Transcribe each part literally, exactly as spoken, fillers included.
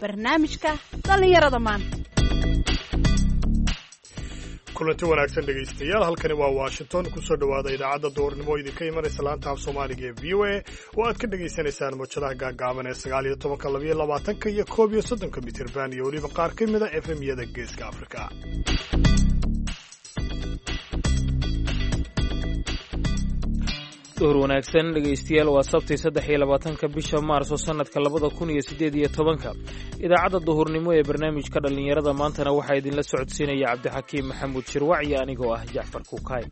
barnaamijka dhallinyarada maanta. kulanti wanaagsan dhegaystayaal, halkani waa Washington. kusoo dhawaada idaacadda duurnimo idinka imanaysa laanta af Soomaaliga ee V O A oo aad ka dhageysanaysaan mojadaha gaagaaban ee sagaal iyo tobanka, laba iyo labaatanka iyo koob iyo soddonka mitirban iyo weliba qaar ka mid a F M-yada Geeska Afrika. duhur wanaagsan dhegaystayaal, waa sabti saddex iyo labaatanka bisha maarso sanadka labada kun iyo siddeed iyo tobanka. idaacadda duhurnimo ee barnaamijka dhallinyarada maantana waxaa idinla socodsiinaya cabdixakiim maxamuud shirwac iyo anigoo ah jacfar kukaay.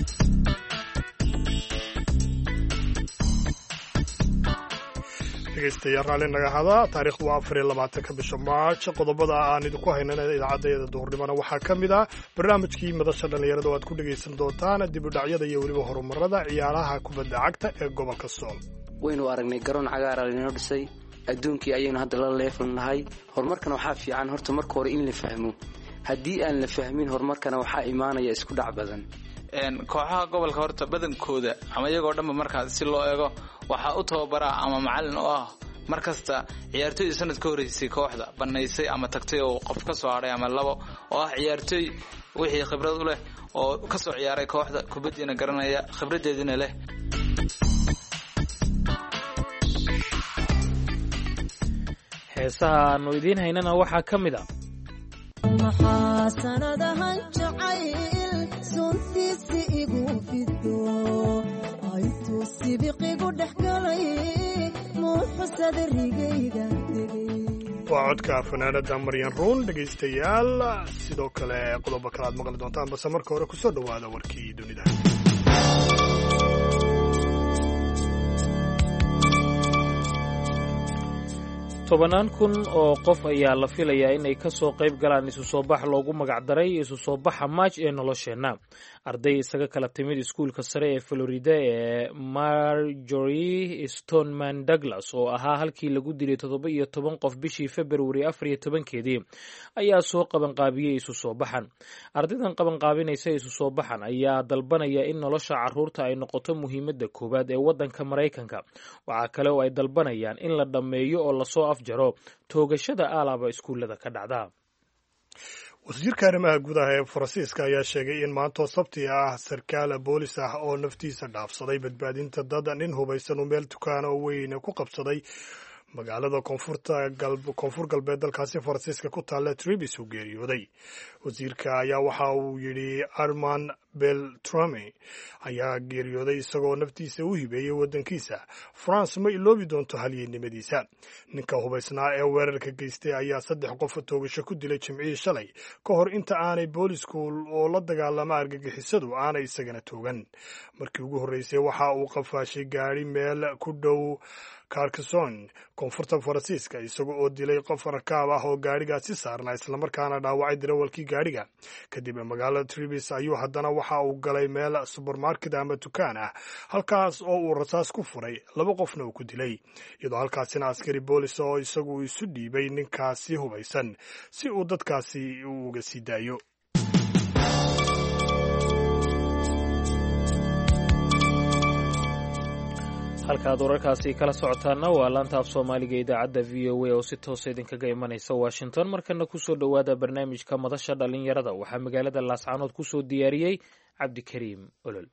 dhegaystayaal raalli naga hada, taariikhdu waa afar iyo labaatanka bisha maarch. qodobada aan idinku haynana idaacaddeeda duhurnimona waxaa ka mid ah barnaamijkii madasha dhallinyarada oo aad ku dhegaysan doontaan dib u dhacyada iyo weliba horumarada ciyaaraha kubadda cagta ee gobolka Sool. waynu aragnay garoon cagaar ah inoo dhisay, adduunkii ayaynu hadda la leefalnahay. horumarkana waxaa fiican horta marka hore in la fahmo. haddii aan la fahmin horumarkana waxaa imaanaya isku dhac badan. kooxaha gobolka horta badankooda ama iyagoo dhanba markaas si loo eego waxaa u tababaraa ama macallin oo ah markasta ciyaartooy sanad ka horeysay kooxda banaysay ama tagtay oo qof ka soo hadhay ama labo oo ah ciyaartooy wixii khibrad u leh oo ka soo ciyaaray kooxda kubaddiina garanaya khibradeedina leh. heesaha aanu idiin haynana waxaa ka mid a maxaa sanadahan jacayl suntiisi igu fido aytuu sibiqigu dhex galay muuxusada rigayga degay. waa codka fanaanada maryan ruun. dhegaystayaal sidoo kale qodobo kale aad maqli doontaan, balse marka hore kusoo dhawaada warkii dunida. tobannaan kun oo qof ayaa la filayaa inay ka soo qayb galaan isu soo bax loogu magacdaray isu soo baxa maaj ee nolosheenna. arday isaga kala timid iskuulka sare ee Florida ee Marjorie Stoneman Douglas oo ahaa halkii lagu dilay toddoba iyo toban qof bishii February afar iyo tobankeedii ayaa soo qabanqaabiyey isu soo baxan. ardaydan qabanqaabinaysa isu soo baxan ayaa dalbanaya in nolosha carruurta ay noqoto muhiimadda koowaad ee waddanka Maraykanka. waxaa kale oo ay dalbanayaan in la dhammeeyo oo lasoo afjaro toogashada aalaba iskuullada ka dhacda. wasiirka arrimaha gudaha ee Faransiiska ayaa sheegay in maantoo sabti ah sarkaal boolis ah oo naftiisa dhaafsaday badbaadinta dad nin hubaysan oo meel dukaana oo weyn ku qabsaday magaalada koonfurta koonfur galbeed dalkaasi Faransiiska ku taalla Tribis uu geeriyooday. wasiirka ayaa waxa uu yidhi Armand Beltrame ayaa geeriyooday isagoo naftiisa u hibeeyey waddankiisa. France ma iloobi doonto halyeennimadiisa. ninka hubaysnaa ee weerarka geystay ayaa saddex qof toogasho ku dilay Jimcihii shalay ka hor inta aanay boolisku oo la dagaalama argagixisadu aanay isagana toogan. markii ugu horreysay waxa uu qafaashay gaari meel ku dhow Carcassonne koonfurta Faransiiska isagoo oo dilay qof rakaab ah oo gaarigaasi saarnaa islamarkaana dhaawacay darawalkii gaariga. kadib magaalada Tribis ayuu haddana waxa uu galay meel supermarket ama dukaan ah, halkaas oo uu rasaas ku furay laba qofna uu ku dilay, iyadoo halkaasina askari boolis oo isagu isu dhiibay ninkaasi hubaysan si uu dadkaasi uga sii daayo. halkaad wararkaasi kala socotaana waa laanta af Soomaaliga idaacadda V O A oo si toosa idinkaga imanaysa Washington. markana kusoo dhawaada barnaamijka madasha dhallinyarada. waxaa magaalada Laascaanood kusoo diyaariyey cabdikariim olol.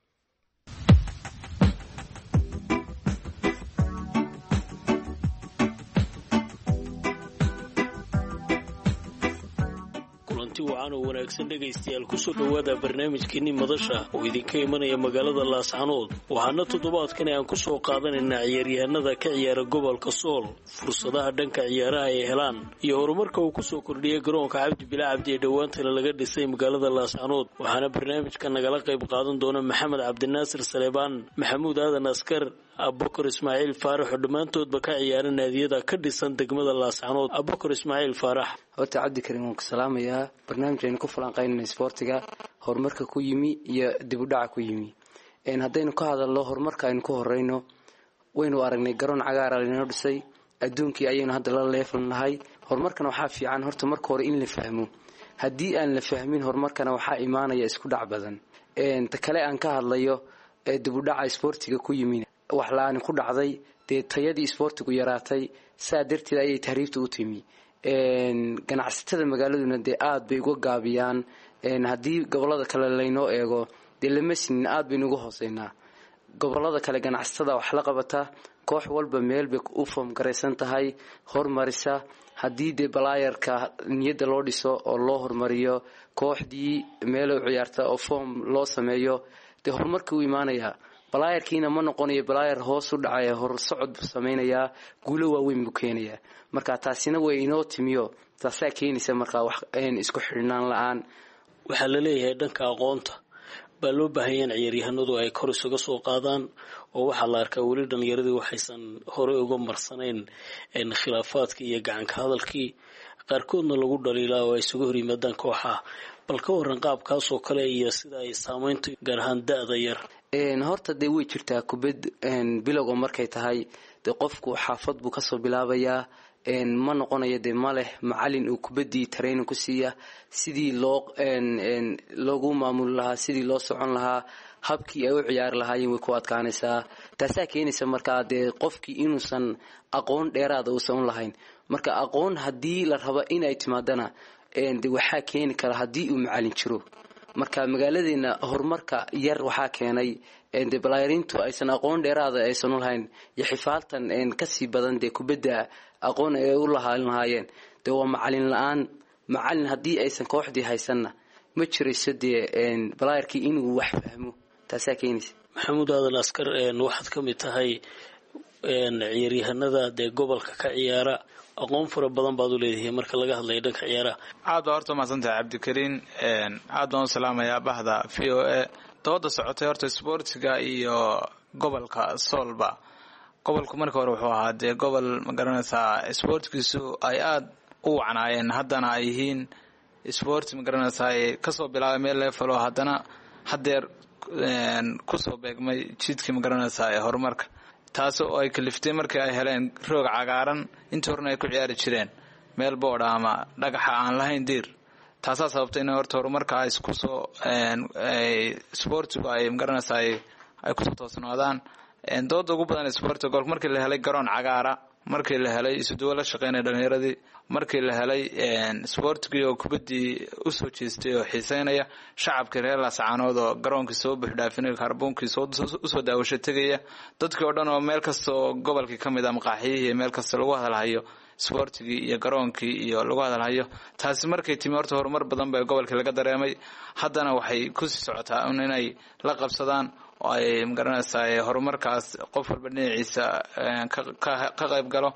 wacan oo wanaagsan dhegaystayaal kusoo dhowaada barnaamijkeenii madasha oo idinka imanaya magaalada Laascaanood. waxaana toddobaadkan aan ku soo qaadanaynaa ciyaaryahanada ka ciyaara gobolka Sool, fursadaha dhanka ciyaaraha ay helaan iyo horumarka uu kusoo kordhiyay garoonka Cabdi Bilaa Cabdi ee dhowaantana laga dhisay magaalada Laascaanood. waxaana barnaamijka nagala qayb qaadan doona Maxamed Cabdinaasir Saleebaan, Maxamuud Aadan Askar, Abubakar Ismaaciil Faarax oo dhammaantoodba ka ciyaara naadiyada ka dhisan degmada Laascaanood. Abubakar Ismaaciil Faarax. horta cabdikariim waan ku salaamayaa. barnaamijkeenu ku falanqaynayna isboortiga, horumarka ku yimi iyo dib u dhaca ku yimi. een haddaynu ka hadalno horumarka aynu ku horeyno, waynu aragnay garoon cagaar ah inoo dhisay, adduunkii ayaynu hadda la leefalnahay. horumarkana waxaa fiican horta marka hore in la fahmo. haddii aan la fahmin horumarkana waxaa imaanaya isku dhac badan. een ta kale aan ka hadlayo ee dib u dhaca isboortiga ku yimi wax la-aan ku dhacday, dee tayadii isboortigu yaraatay, saa darteed ayay tahriibta u timi. ganacsatada magaaladuna dee aad bay uga gaabiyaan haddii gobolada kale laynoo eego dee lama sinin aad baynu uga hooseynaa gobolada kale ganacsatada wax la qabata koox walba meel bay u foom garaysan tahay hormarisa haddii dee balaayarka niyadda loo dhiso oo loo hormariyo kooxdii meelo ciyaarta oo foom loo sameeyo dee horumarka u imaanayaa balaayarkiina ma noqonayo balaayar hoos u dhacaya hor socod buu samaynayaa guulo waaweyn buu keenayaa marka taasina way inoo timiyo taasaa keenaysa markaa wax isku xidhnaan la-aan waxaa la leeyahay dhanka aqoonta baa loo baahanya in ciyaaryahanadu ay kor isuga soo qaadaan oo waxaa la arkaa weli dhallinyaradii waxaysan horey uga marsanayn khilaafaadkii iyo gacanka hadalkii qaarkoodna lagu dhaliilaa oo ay isuga hor yimaadaan kooxaha bal ka waran qaabkaasoo kale iyo sida ay saamaynta gaar ahaan da-da yar horta dee way jirtaa kubad bilowga markay tahay dee qofku xaafad buu kasoo bilaabayaa ma noqonayo dee ma leh macalin uu kubaddii training ku siiya sidii loo loogu maamuli lahaa sidii loo socon lahaa habkii ay u ciyaari lahaayeen way ku adkaanaysaa taasaa keenaysa markaa dee qofkii inuusan aqoon dheeraada uusan u lahayn marka aqoon haddii la rabo inay timaadana de waxaa keeni kara haddii uu macalin jiro marka magaaladeena horumarka yar waxaa keenay de balaayarintu aysan aqoon dheeraada aysan u lahayn iyo xifaaltan kasii badan dee kubadda aqoon ay u lahaan lahaayeen dee waa macalin la-aan macalin haddii aysan kooxdii haysanna ma jirayso dee balaayarkii inuu wax fahmo taasaa keenaysa maxamuud aadan askar waxaad ka mid tahay ciyaaryahanada dee gobolka ka ciyaara aqoon fara badan baad u leedahay marka laga hadlayo dhanka ciyaaraha aad baa horta mahadsantahay cabdikariin aad baan u salaamayaa bahda v o a dooda socotay horta isboortiga iyo gobolka soolba gobolku marka hore wuxuu ahaa dee gobol magaranaysaa isboortkiisu ay aad u wacnaayeen haddana ay yihiin isboorti magaranaysaa ay kasoo bilaabay meel leefalo haddana hadeer kusoo beegmay jidkii magaranaysaa ee horumarka taas oo ay kaliftay markii ay heleen roog cagaaran intii horena ay ku ciyaari jireen meel boodha ama dhagaxa aan lahayn diir taasaa sababtay in horta horumarka ay kusoo isboortigu ay magaranaysaa ay kusoo toosnaadaan dooda ugu badan isboortiga gobolka markii la helay garoon cagaara markii la helay isuduwo la shaqeynaya dhalinyaradii markii la helay isboortigii oo kubaddii usoo jeestay oo xiiseynaya shacabkii reer laascaanood oo garoonkii soo buuxdhaafinaya kaarbonkii usoo daawasho tegaya dadkii oo dhan oo meel kasta oo gobolkii ka mid a maqaaxiyihii meel kasta lagu hadalhayo isboortigii iyo garoonkii iyo lagu hadalhayo taasi markay timi horta horumar badan ba gobolkii laga dareemay haddana waxay kusii socotaa inay la qabsadaan oo ay magaranaysaa horumarkaas qof walba dhinaciisa ka qayb galo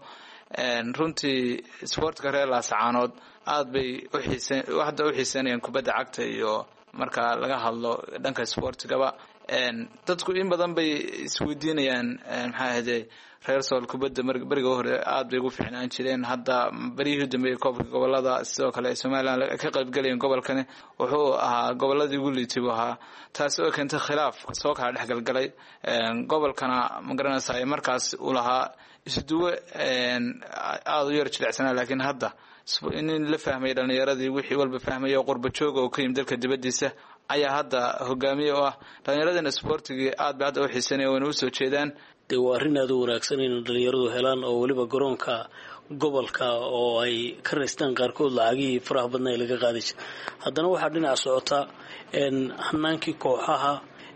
runtii isboortiga reer laascaanood aad bay hadda u xiiseynayaan kubadda cagta iyo marka laga hadlo dhanka isboortigaba dadku in badan bay isweydiinayaan maxaa ahde reer sool kubadda beriga hore aad bay ugu fiicnaan jireen hadda beryihii dambeeyey koobka gobolada sidoo kale somalilan ka qaybgalayeen gobolkani wuxuu ahaa goboladii ugu liitay buu ahaa taasi oo keentay khilaaf soo kala dhexgalgalay gobolkana magaranaysaa markaas uu lahaa isduwe aada u yar jilicsanaa laakiin hadda in la fahmay dhalinyaradii wixii walba fahmaya qurba jooga oo ka yimid dalka dibadiisa ayaa hadda hogaamiye u ah dhalinyaradina isboortigii aad bay hadda u xiisanaya wayna usoo jeedaan dee waa arrin aada u wanaagsan in dhalinyaradu helaan oo weliba garoonka gobolka oo ay ka raystaan qaarkood lacagihii faraha badna ee laga qaadi jira haddana waxaa dhinaca socotaa hanaankii kooxaha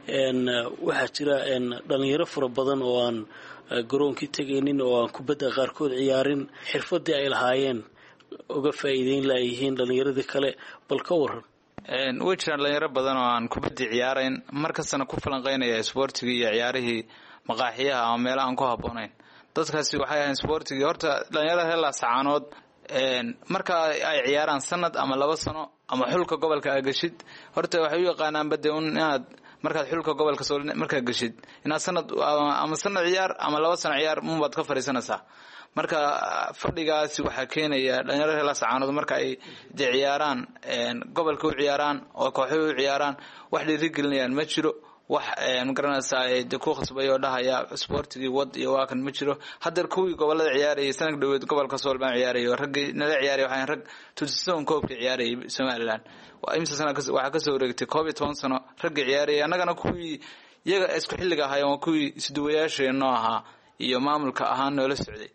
waxaa jira dhalinyaro fara badan oo aan garoonkii tegaynin oo aan kubadda qaarkood ciyaarin xirfadii ay lahaayeen uga faa'iideyn laayihiin dhalinyaradii kale bal ka waran way jiraan dhalinyaro badan oo aan kubaddii ciyaarayn markastana ku falanqeynaya isboortigii iyo ciyaarihii maqaaxiyaha ama meelaha aan ku habboonayn dadkaasi waxay ahayn isboortigii horta dhalinyarada reer laascaanood marka ay ciyaaraan sanad ama laba sano ama xulka gobolka aa geshid horta waxay u yaqaanaanba dee un inaad markaad xulka gobolka soo markaad geshid inaad sanad ama sanad ciyaar ama laba sano ciyaar unbaad ka fadhiisanaysaa marka fadhigaasi waxaa keenaya dhalinyarada reer laascaanood marka ay dee ciyaaraan gobolka u ciyaaraan oo kooxuhu u ciyaaraan wax dhiirigelinayaan ma jiro wax magaranaysaa de ku khasbay oo dhahaya isboortigii wad iyo waa kan ma jiro hadeer kuwii gobolada ciyaarayay sanad dhaweed gobolka sool baan ciyaarayay raggii nala ciyaarayay waxaan rag tusisoon koobka ciyaarayay somaliland imsa sana waxaa kasoo wareegtay koob iyo toban sano raggii ciyaarayay annagana kuwii iyaga isku xilliga ahaayeen waa kuwii isduwayaasheenoo ahaa iyo maamulka ahaan noola socday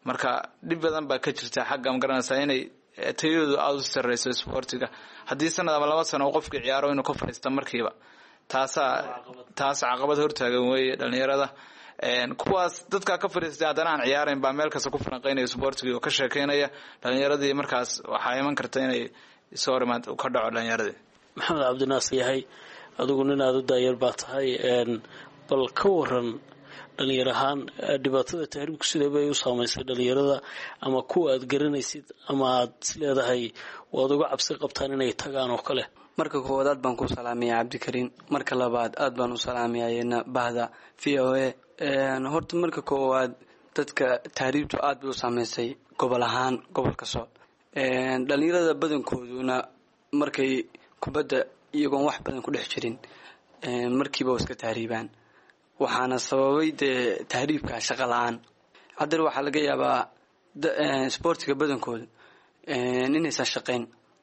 marka dhib badan baa ka jirta xagga ma garanaysaa inay tayadoodu aada u sarreyso sportiga haddii sanad ama laba sano uu qofkii ciyaaro inuu ka fadhiista markiiba taasaa taas caqabad hortaagan weeye dhalinyarada kuwaas dadka ka fadhiistay haddana aan ciyaarayn baa meel kasta ku falanqeynaya sportiga oo ka sheekeynaya dhalinyaradii markaas waxaa iman karta inay soo horimaad ka dhaco dhalinyaradii. maxamed cabdinaasir yahay adigu nin aada u daayar baa tahay bal ka waran dhalinyar ahaan dhibaatada tahriibku sidee bay u saamaysay dhalinyarada ama kuwa aad garanaysid ama aad isleedahay waad uga cabsi qabtaan inay tagaan oo kale. marka koowaad aad baan ku salaamaya cabdikariin marka labaad aad baan u salaamayaa bahda v o a horta marka koowaad dadka tahriibtu aad bay u saamaysay gobol ahaan gobolka Sool dhalinyarada badankooduna markay kubadda iyagoon wax badan ku dhex jirin markiiba iska tahriibaan waxaana sababay dee tahriibka shaqo la-aan haddana waxaa laga yaabaa sportiga badankooda inaysan shaqayn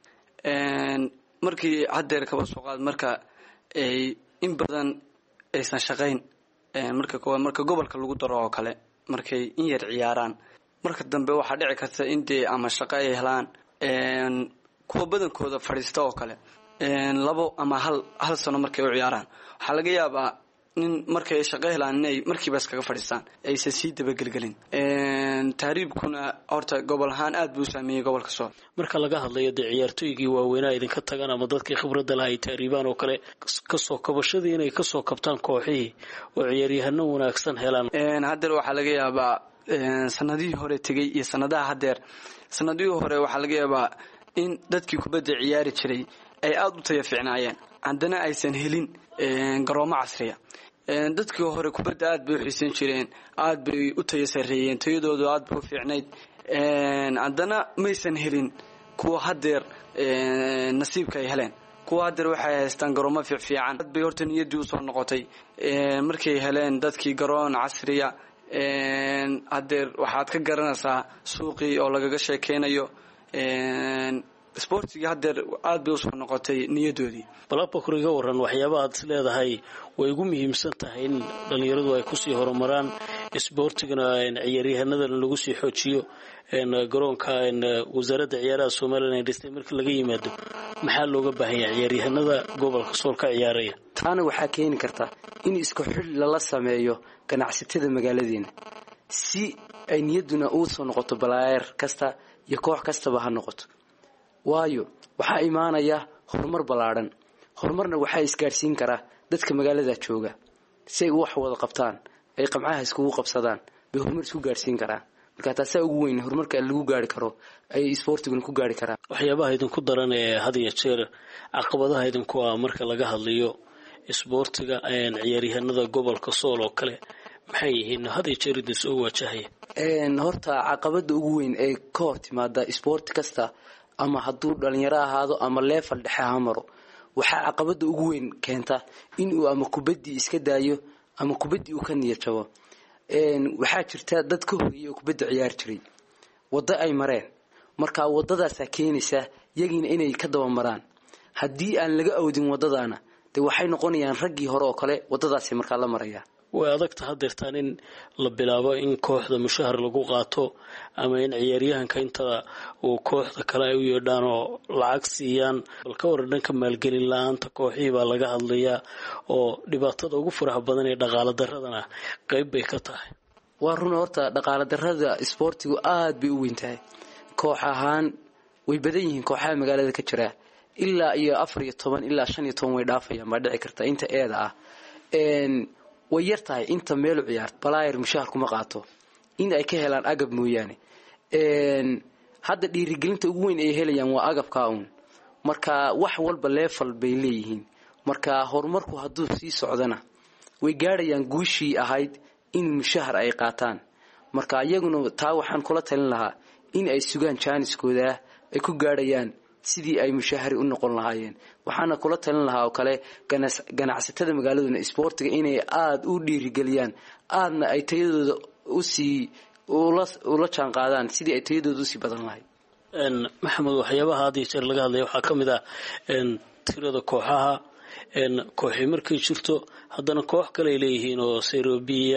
markii haddeer kaba soo qaad marka ay in badan aysan shaqayn marka koowaad marka gobolka lagu daro oo kale markay in yar ciyaaraan marka dambe waxaa dhici karta in dee ama shaqo ay helaan kuwa badankooda fadhiista oo kale labo ama hal hal sano markay u ciyaaraan waxaa laga yaabaa nin markay shaqo helaan inay markiiba iskaga fadhiistaan aysan sii dabagelgelin tahriibkuna horta gobol ahaan aad buu u saameeyey gobolka Sool. marka laga hadlayo dee ciyaartooygii waaweynaa idinka tagaan ama dadkii khibradda lahaa ay tahriibaan oo kale kasoo kabashadii inay kasoo kabtaan kooxihii oo ciyaaryahano wanaagsan helaan haddeer waxaa laga yaabaa sanadihii hore tegey iyo sanadaha haddeer sanadihii hore waxaa laga yaabaa in dadkii kubadda ciyaari jiray ay aada u taya fiicnaayeen haddana aysan helin garoomo casriya dadkii hore kubadda aad bay u xiisan jireen aad bay u taya sarreeyeen tayadoodu aad bay u fiicnayd haddana maysan helin kuwa haddeer nasiibka ay heleen kuwa haddeer waxay haystaan garoomo fiicfiican aad bay horta niyaddii usoo noqotay markay heleen dadkii garoon casriya haddeer waxaad ka garanaysaa suuqii oo lagaga sheekeynayo sportigii haddeer aad bay usoo noqotay niyadoodii. balabakor iga waran waxyaaba aad is leedahay way ugu muhiimsan tahay in dhalinyaradu ay kusii horumaraan sportigana ciyaaryahanadana lagu sii xoojiyo garoonka wasaaradda ciyaaraha Soomaaliya ee dhistay marka laga yimaado maxaa looga baahan yahay ciyaaryahanada gobolka Sool ka ciyaaraya. taana waxaa keeni karta in isku xil lala sameeyo ganacsatada magaaladeena si ay niyaduna u soo noqoto balaayar kasta iyo koox kastaba ha noqoto waayo waxaa imaanaya horumar ballaaran horumarna waxaa isgaarsiin karaa dadka magaalada jooga si ay wax wada qabtaan ay qamcaha iskugu qabsadaan bay horumar isku gaarsiin karaan marka taas ugu weyn horumarka lagu gaari karo ay sportigu ku gaari karaan. waxyaabaha idinku daran ee had iyo jeer caqabadaha idinku ah marka laga hadlayo sportiga ciyaaryahanada gobolka Sool oo kale maxay yihiin had iyo jeer idin soo wajahaya. horta caqabada ugu weyn ee ka hor timaada sport kasta ama hadduu dhalinyaro ahaado ama level dhexe ha maro waxaa caqabada ugu weyn keenta inuu ama kubaddii iska daayo ama kubaddii uu ka niyad jabo waxaa jirta dad ka horreeyay oo kubadda ciyaar jiray waddo ay mareen marka waddadaasaa keenaysa yagiina inay ka daba maraan haddii aan laga awdin waddadaana dee waxay noqonayaan raggii hore oo kale waddadaasi markaa la maraya. way adagta haddeertaan in la bilaabo in kooxda mushahar lagu qaato ama in ciyaaryahanka inta uu kooxda kale ay u yeedhaan oo lacag siiyaan bal ka waran dhanka maalgelin la-aanta kooxihii baa laga hadlayaa oo dhibaatada ugu faraha badan ee dhaqaale daradana qayb bay ka tahay. waa run horta dhaqaale darada sportigu aad bay u weyn tahay koox ahaan way badan yihiin kooxaha magaalada ka jira ilaa iyo afar iyo toban ilaa shan iyo toban way dhaafayaan baa dhici karta inta eeda ah way yartahay inta meel u ciyaarto balaayar mushahar kuma qaato in ay ka helaan agab mooyaane hadda dhiirigelinta ugu weyn ay helayaan waa agabka uun marka wax walba level bay leeyihiin marka horumarku hadduu sii socdana way gaarayaan guushii ahayd in mushahar ay qaataan marka iyaguna taa waxaan kula talin lahaa in ay sugaan jaaniskooda ay ku gaarayaan sidii ay mushahari u noqon lahaayeen waxaana kula talin lahaa oo kale ganacsatada magaaladuna sportiga inay aad u dhiirigeliyaan aadna ay tayadooda u sii ula jaan qaadaan sidii ay tayadooda u sii badan lahayd. maxamed waxyaabaha had iyo jeer laga hadlaya waxaa ka mid ah tirada kooxaha kooxii markay jirto haddana koox kale ay leeyihiin oo serobiya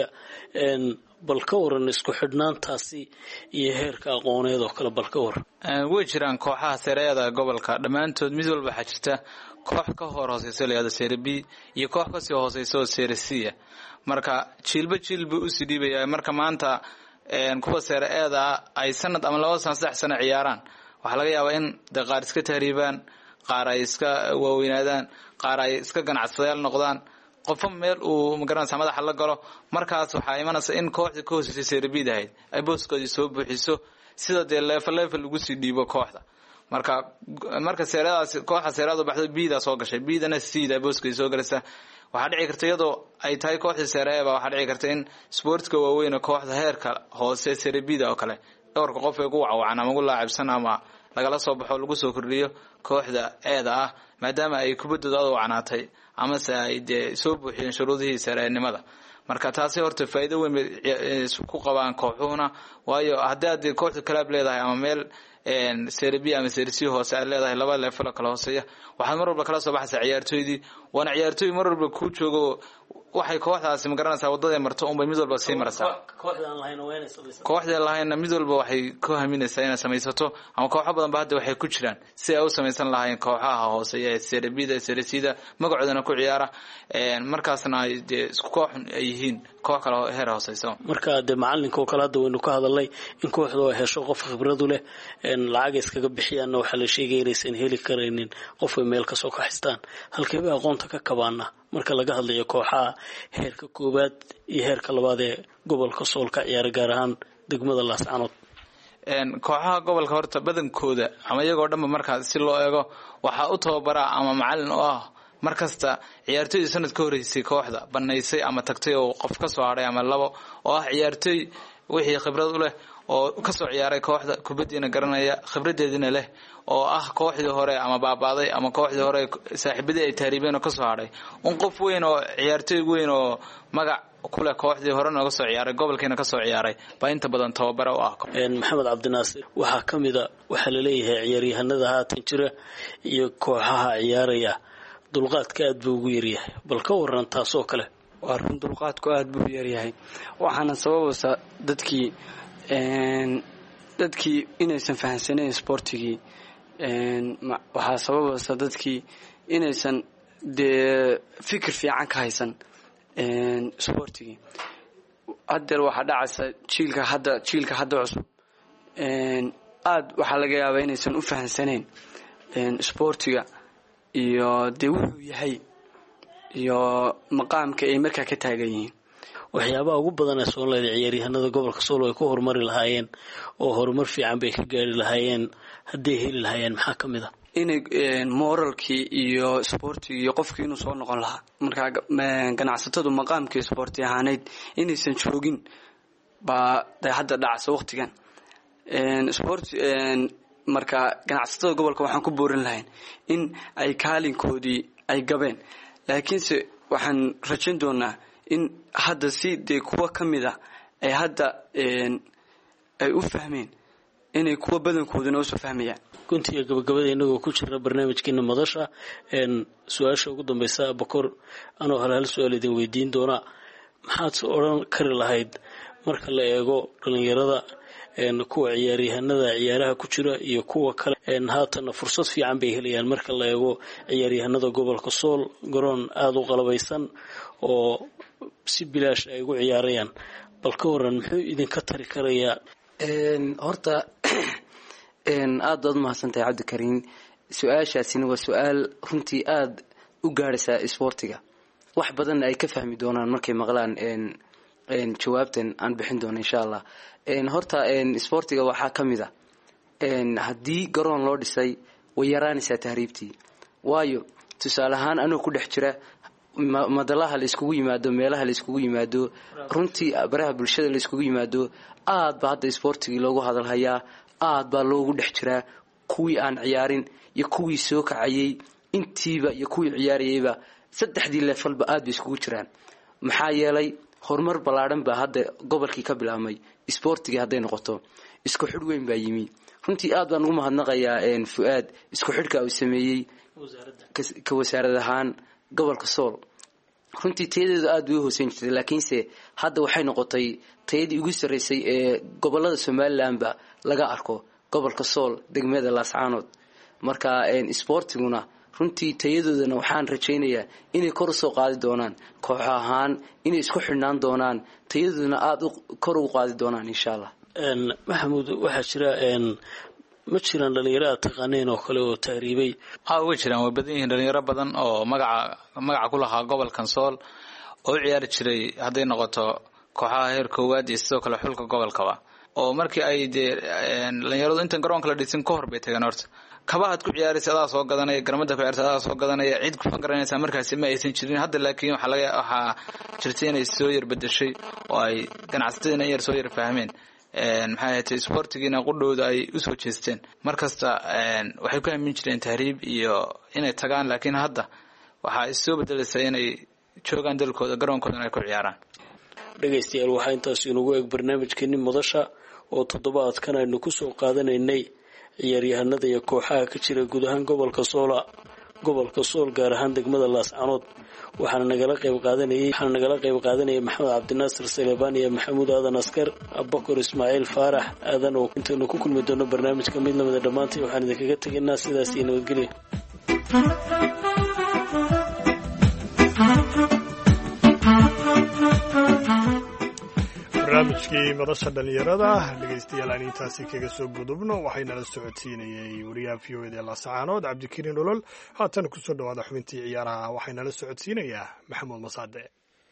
bal ka waran isku xidhnaantaasi iyo heerka aqooneed oo kale bal ka waran way jiraan kooxaha sareeyada gobolka dhammaantood mid walba waxaa jirta koox ka hor hooseyso layado serebi iyo koox kasii hooseyso seresiya marka jiilba jiilba usii dhiibaya marka maanta kuwa sareeyada ay sanad ama laba sano saddex sano ciyaaraan waxaa laga yaabaa in de qaar iska tahriibaan qaar ay iska waaweynaadaan qaar ay iska ganacsadayaal noqdaan qofba meel uu magaranaysa madaxa la galo markaas waxaa imanaysa in kooxda ka hooseysay serebid ahayd ay booskoodii soo buuxiso sida dee leefal leefal lagu sii dhiibo kooxda marka marka seeradaas kooxda seerada baxdo bida soo gashay bidana sida booskoodii soo galaysa waxaa dhici karta iyadoo ay tahay kooxda seereeba waxaa dhici karta in sportka waaweyn kooxda heerka hoose serebida oo kale dhowrka qof ay ku wacawacan ama ugu laacibsan ama lagala soo baxo lagu soo kordhiyo kooxda eeda ah maadaama ay kubaddooda wacnaatay ama se ay dee soo buuxiyeen shuruudihii sareenimada marka taasi horta faa'iido weyn ku qabaan kooxuhuna waayo haddii aad kooxda kalaab leedahay ama meel serebi ama serisi hoose aad leedahay laba leefalo kala hooseeya waxaad mar walba kala soo baxaysaa ciyaartooydii waana ciyaartooy mar walba ku joogo waxay kooxdaasi magaranaysaa wadada marto unbay mid walba sii maraysaa kooxdaan lahayna mid walba waxay ku haminaysaa inay samaysato ama kooxo badan ba hadda waxay ku jiraan si ay u samaysan lahaayeen kooxaha hooseeya ee serebida seresida magacoodana ku ciyaara markaasna ay dee isku koox ay yihiin koox kale heer hooseyso marka dee macalinka oo kale hadda waynu ka hadalnay in kooxdu ay hesho qof khibradu leh lacag iskaga bixiyaanna waxaa la sheegaya inaysan heli karaynin qofay meel kasoo kaxistaan halkeebay aqoonta ka kabaana marka laga hadlayo kooxaha heerka koobaad iyo heerka labaad ee gobolka sool ka ciyaara gaar ahaan degmada laascanood kooxaha gobolka horta badankooda ama iyagoo dhanba markaa si loo eego waxaa u tababaraa ama macalin oo ah markasta ciyaartooydii sanad ka horeysay kooxda banaysay ama tagtay oo qof ka soo hadhay ama labo oo ah ciyaartooy wixii khibrad u leh oo kasoo ciyaaray kooxda kubadiina garanaya khibradeedina leh oo ah kooxdii hore ama baabaaday ama kooxdii hore saaxiibadii ay taariibeen oo kasoo hadhay un qof weyn oo ciyaartooy weyn oo magac kule kooxdii hore nooga soo ciyaaray gobolkiina kasoo ciyaaray baa inta badan tababare u ah maxamed cabdinaasir waxaa ka mida waxaa laleeyahay ciyaaryahanada haatan jira iyo kooxaha ciyaaraya dulqaadka aad buu ugu yaryahay bal ka waran taasoo kale waa run dulqaadku aad buu u yaryahay waxaana sababaysa dadkii dadkii inaysan fahansaneyn sportigii waxaa sababaysa dadkii inaysan dee fikir fiican ka haysan sportigii haddeer waxaa dhacaysa jiilka hadda jiilka hadda cusub aad waxaa laga yaabaa inaysan u fahansaneyn sportiga iyo dee wuxuu yahay iyo maqaamka ay markaa ka taagan yihiin waxyaabaha ugu badan ee soomaalida ciyaaryahanada gobolka sool ay ku horumari lahaayeen oo horumar fiican bay ka gaari lahaayeen hadday heli lahaayeen maxaa ka mid a inay moralkii iyo sportigii iyo qofkii inuu soo noqon lahaa markaa ganacsatadu maqaamkii sporti ahaaneyd inaysan joogin baa de hadda dhacsa waqtigan sport marka ganacsatada gobolka waxaan ku boorin lahayn in ay kaalinkoodii ay gabeen laakiinse waxaan rajayn doonaa in hadda si dee kuwa ka mid a ay hadda ay u fahmeen inay kuwa badankooduna usoo fahmayaan guntiga gabagabada inagoo ku jira barnaamijkeena madasha su-aasha ugu dambaysa bakor anoo hal hal su-aal idin weydiin doonaa maxaad odhan kari lahayd marka la eego dhalinyarada kuwa ciyaaryahanada ciyaaraha ku jira iyo kuwa kale haatana fursad fiican bay helayaan marka la eego ciyaaryahanada gobolka sool garoon aada u qalabaysan oo si bilaash ay ugu ciyaarayaan bal ka waran muxuu idinka tari karayaa horta aad baad umahadsantahay cabdikariin su-aashaasina waa su-aal runtii aada u gaadhaysaa isboortiga wax badanna ay ka fahmi doonaan markay maqlaan jawaabtan aan bixin doono insha allah horta isboortiga waxaa ka mid a haddii garoon loo dhisay way yaraanaysaa tahriibtii waayo tusaale ahaan anoo ku dhex jira madalaha la iskugu yimaado meelaha la iskugu yimaado runtii baraha bulshada la iskugu yimaado aad baa hadda isboortigii loogu hadalhayaa aad baa loogu dhex jiraa kuwii aan ciyaarin iyo kuwii soo kacayay intiiba iyo kuwii ciyaarayayba saddexdii leefalba aad bay iskugu jiraan maxaa yeelay horumar ballaadhan baa hadda gobolkii ka bilaabmay isboortigii hadday noqoto isku xidh weyn baa yimi runtii aad baan ugu mahadnaqayaa fu'aad isku xidhka uu sameeyey ka wasaarad ahaan gobolka sool runtii tayadeedu aada way hooseyn jirtay laakiinse hadda waxay noqotay tayadii ugu sarreysay ee gobolada somalilandba laga arko gobolka sool degmada laascaanood marka isboortiguna runtii tayadoodana waxaan rajaynayaa inay kor usoo qaadi doonaan koox ahaan inay isku xidhnaan doonaan tayadoodana aada kor ugu qaadi doonaan insha allah maxamuud waxaa jira ma jiraan dhalinyaro aad taqaaneen oo kale oo tahriibay haa way jiraan way badan yihiin dhalinyaro badan oo magaca magaca ku lahaa gobolkan sool oo u ciyaari jiray hadday noqoto kooxaha heer koowaad iyo sidoo kale xulka gobolkaba oo markii ay dee dhalinyaradu intan garoonka la dhisin ka hor bay tageen horta kabahaad ku ciyaaraysa adaa soo gadanaya garamada ku ciyaarta adaa soo gadanaya cid ku fagaranaysa markaasi ma aysan jirin hadda laakiin waxaa laga waxaa jirtay inay soo yar bedeshay oo ay ganacsatadina yar soo yar fahmeen maxay ahayd isboortigiina qudhooda ay usoo jeesteen markasta waxay ku aamin jireen tahriib iyo inay tagaan laakiin hadda waxaa issoo bedelaysa inay joogaan dalkooda garoonkoodana ay ku ciyaaraan dhegaystayaal waxaa intaas inugu eeg barnaamijkeeni madasha oo toddobaadkan aynu kusoo qaadanaynay ciyaaryahanada iyo kooxaha ka jira guud ahaan gobolka soola gobolka sool gaar ahaan degmada laascaanood waxaana nagala qayb qaadanayay waxaana nagala qayb qaadanayay maxamed cabdinaasir saleebaan iyo maxamuud aadan askar abubakar ismaaciil faarax aadan oo intaynu ku kulmi doono barnaamijka mid lamida dhammaantay waxaan idinkaga tegaynaa sidaas iyo nabadgelya barnaamijkii madasha dhalinyarada dhegaystayaal aan intaasi kaga soo gudubno waxaynala socodsiinayay wariyaha v o eda laascaanood cabdikariin olol haatan kusoo dhawaada xubintii ciyaaraha waxaynala socodsiinayaa maxamuud masaade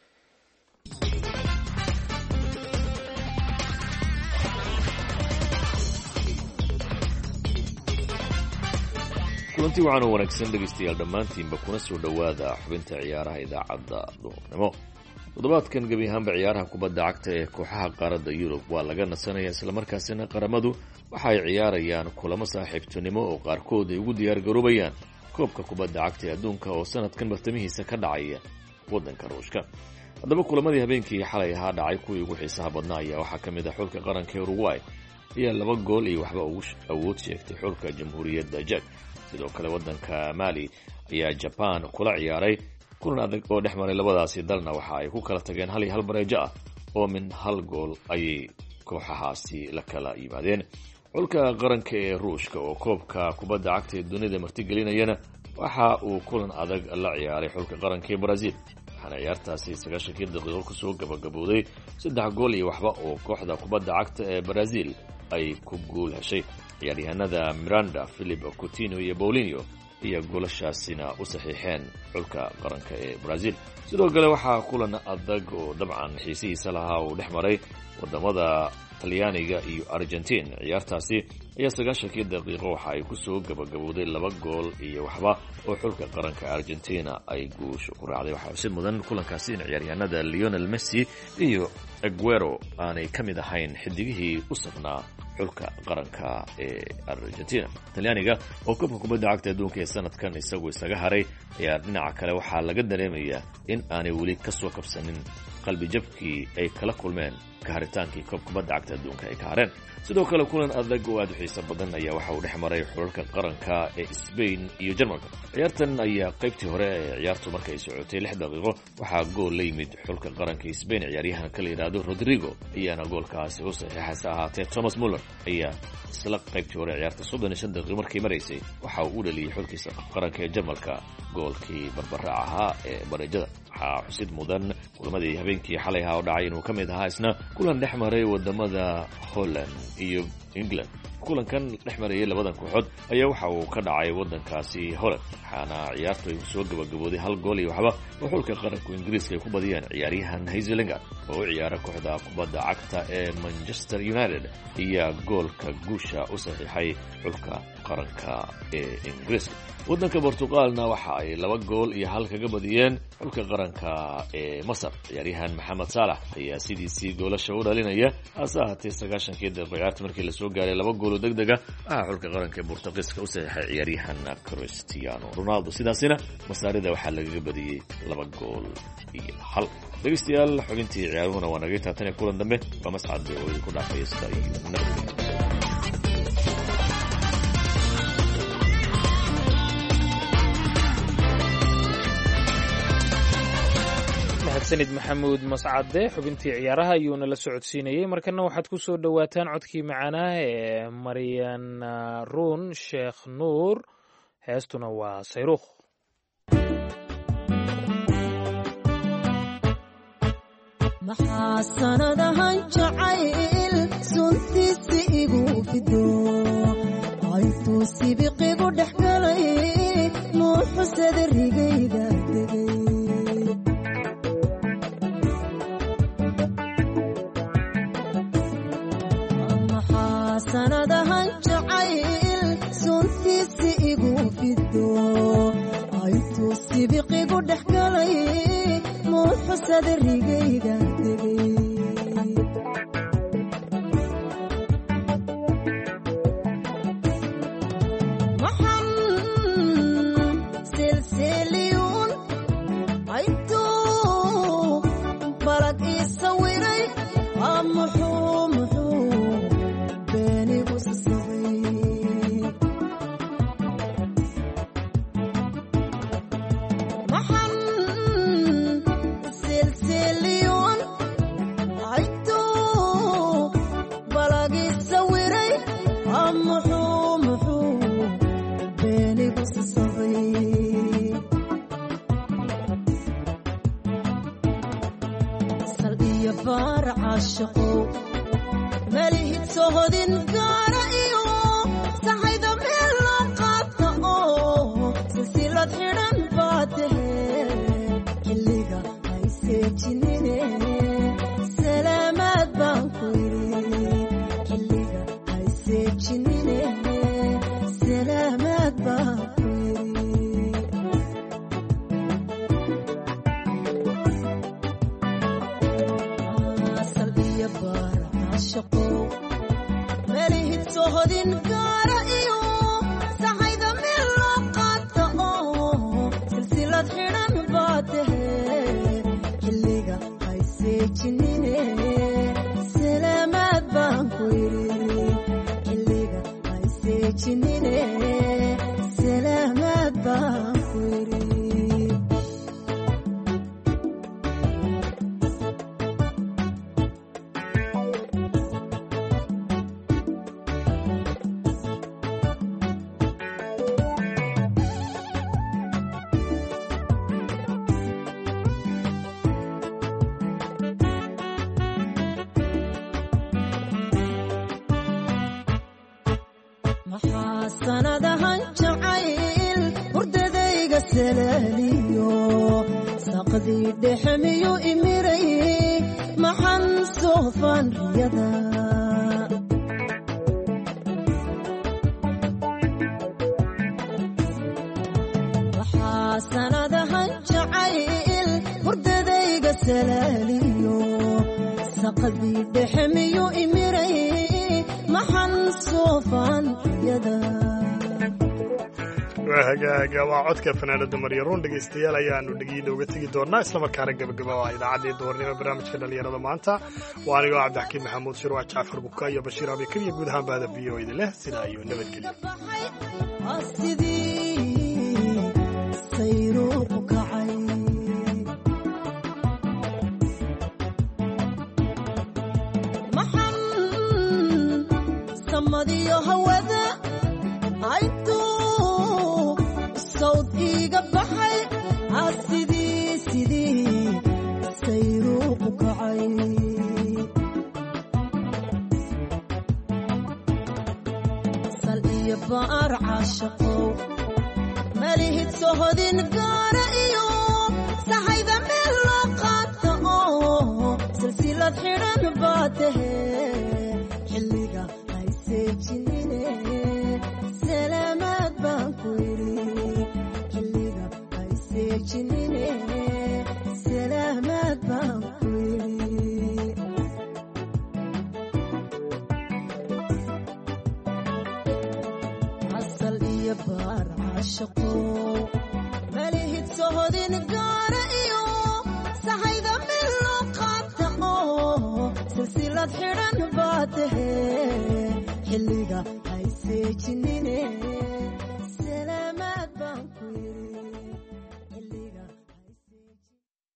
kulanti waxaan u wanaagsan dhegaystayaal dhammaantiinba kuna soo dhowaada xubinta ciyaaraha idaacadda duhurnimo toddobaadkan gebi ahaanba ciyaaraha kubadda cagta ee kooxaha qaaradda yurub waa laga nasanaya islamarkaasina qaramadu waxa ay ciyaarayaan kulamo saaxiibtinimo oo qaarkood ay ugu diyaargaroobayaan koobka kubadda cagta ee adduunka oo sanadkan bartamihiisa ka dhacaya waddanka ruushka haddaba kulamadii habeenkii xalay ahaa dhacay kuwii ugu xiisaha badnaa ayaa waxaa ka mid ah xulka qaranka ee uruguay ayaa laba gool iyo waxba ugu awood sheegtay xulka jamhuuriyadda jak sidoo kale waddanka mali ayaa jaban kula ciyaaray kulan adag oo dhex maray labadaasi dalna waxa ay ku kala tageen hal iyo hal bareejo ah oo min hal gool ayay kooxahaasi la kala yimaadeen xulka qaranka ee ruushka oo koobka kubadda cagta ee dunida martigelinayana waxa uu kulan adag la ciyaaray xulka qaranka ee brazil waxaana ciyaartaasi sagaashankii daqiiqo kusoo gabagabowday saddex gool iyo waxba oo kooxda kubadda cagta ee brazil ay ku guul heshay ciyaaryahanada miranda philip coutinho iyo paulinho iyo goolashaasina u saxiixeen xulka qaranka ee brazil sidoo kale waxaa kulan adag oo dabcan xiisihiisa lahaa uu dhex maray wadamada talyaaniga iyo argentin ciyaartaasi ayaa sagaashankii daqiiqo waxa ay kusoo gabagabowday laba gool iyo waxba oo xulka qaranka argentina ay guusha ku raacday waxaa xusid mudan kulankaasi in ciyaaryahanada leonel messi iyo aguero aanay ka mid ahayn xidigihii u safnaa xulka qaranka ee argentina talyaaniga oo koobka kubadda cagta adduunka ee sanadkan isagu isaga haray ayaa dhinaca kale waxaa laga dareemayaa in aanay weli ka soo kabsanin qalbi jabkii ay kala kulmeen ka haritaankii koob kubadda cagta adduunka ay ka hareen sidoo kale kulan adag oo aada u xiiso badan ayaa waxa uu dhex maray xulalka qaranka ee Spain iyo Jarmalka ciyaartan ayaa qaybtii hore ee ciyaartu markay ay socotay lix daqiiqo waxaa gool la yimid xulka qaranka ee Spain ciyaaryahan kala yiraahdo Rodrigo ayaana goolkaasi u saxiixay ahaatee Thomas Muller ayaa isla qaybtii hore ciyaarta soddon iyo shan daqiiqo markii maraysay waxa uu u dhaliyay xulkiisa qaranka ee Jarmalka goolkii barbaraca ahaa ee bareejada waxaa xusid mudan kulamadii habeenkii xalay ahaa oo dhacay inuu ka mid ahaa isna kulan dhex maray wadamada Holland iyo England kulankan dhex marayay labadan kooxood ayaa waxa uu ka dhacay wadankaasi Holland waxaana ciyaartu ay soo gabagabooday hal gool iyo waxba oo xulka qaranka Ingiriiska ay ku badiyeen ciyaaryahan Hazel Lingard oo u ciyaara kooxda kubadda cagta ee Manchester United iyo goolka guusha u saxiixay xulka qaranka ee Ingiriiska waddanka Portugalna waxa ay laba gool iyo hal kaga badiyeen xulka qaranka ee Masar ciyaaryahan Mohamed Salah ayaa sidiisii goolasha u dhalinaya asaatee sagaashankii daqiiqo ciyaarta markii la soo gaaray laba gool oo degdeg ah ah xulka qaranka ee Portugiiska u saxiixay ciyaaryahan Cristiano Ronaldo sidaasina Masaarida waxa laga badiyay laba gool iyo hal dhageystayaal xubintii ciyaaruhuna waa naga taatan kulan dambe waa mascad oo ku dhaafay sida iyo nabadgelyo mahadsanid maxamuud mascade xubintii ciyaaraha ayuuna la socodsiinayey markana waxaad ku soo dhowaataan codkii macaanaa ee maryan ruun sheekh nuur heestuna waa sayruukh maxaa sanadahan jacayl suntiisi igu fido aytuu sibiqigu dhex galay nuuxusada rigayga degay sanadahan jacayl suntiisi igu fido aytuu sibiqigu dhex galay nuuxusada rigayga degay maxan silsiliyuun aytuu balag ii sawiray muxuu muxuu maxan silsiliyuun aytuu balagi sawiray muxuu muxuu beenigu sisabay sal iyo baar caashaqo malihid sohodin gaara iyo saxayda meel loo qaata oo silsilad xidhan baa tahee xilliga hay seejinine salaamaad baan ku yidhi xilliga hay seejinine salaamaad baan ku yidhi sal iyo baar caashaqo malihid sohodin gaara iyo saxayda meel loo qaata oo silsilad xidhan baa tahee xilliga hay seejinine salaamaad baan ku yidhi xilliga hay seejinine salaamaad baan ku yidhi maxaa sanadahan jacayl hurdadayga salaaliyo saqdii dhexe miyu imiray maxan soofaan riyada maxaa sanadahan jacayl hurdadayga salaaliyo saqdii dhexe miyu imiray maxan soofaan riyada waa hagaaga waa codka fanaanada maryaruun dhegaystayaal ayaanu dhegiina uga tegi doonaa islamarkaana gabagaba waa idaacaddii duhurnimo barnaamijka dhallinyarada maanta waa anigoo cabdixakiin maxamuud shirwaa jacfar buka iyo bashiir abikar iyo guud ahaan bahda v o idin leh sidaa iyo nabadgelyo sidii sayruuqu kacay maxan samadiyo hawada aytuu sawd iiga baxay sidii sidii sayruuqu kacay sal iyo baar caashaqo malihid sohodin gaara iyo saxayda meel loo qaata oo silsilad xidhan baa tahee xilliga hay seejinine salaamaad baan ku yidhi xilliga hay seejinine salaamaad baan ku yidhi asal iyo baar caashaqo malihid sohodin gaara iyo saxayda meel loo qaata oo silsilad xidhan baa tahee xilliga hay seejinine